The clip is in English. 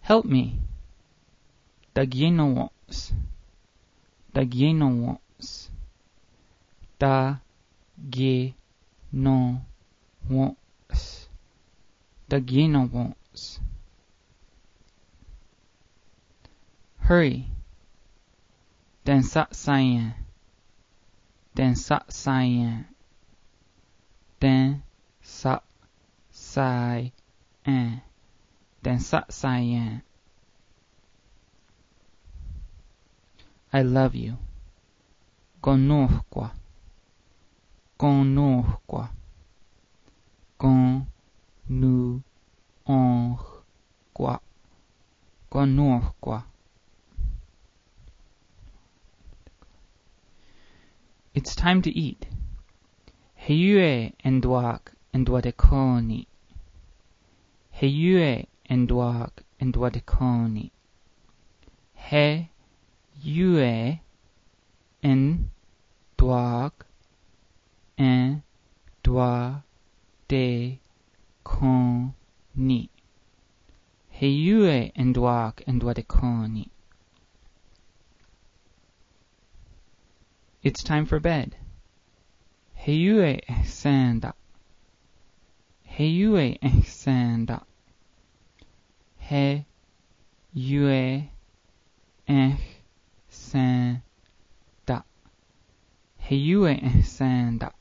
Help me. Dagienowons. Dagienowons. Dagienowons. Dagienowons. Hurry. Densatsayan. Densatsayan. Densatsayan. Densatsayan. I love you. Conosco. Conosco. Conosco. Conosco. It's time to eat. Heiue enduak enduadeconi. Heiue enduak enduadeconi. Heiue enduak enduadeconi. Heiue enduak enduadeconi. It's time for bed. Heiue sanda. Heiue sanda. Heiue sanda. Heiue sanda.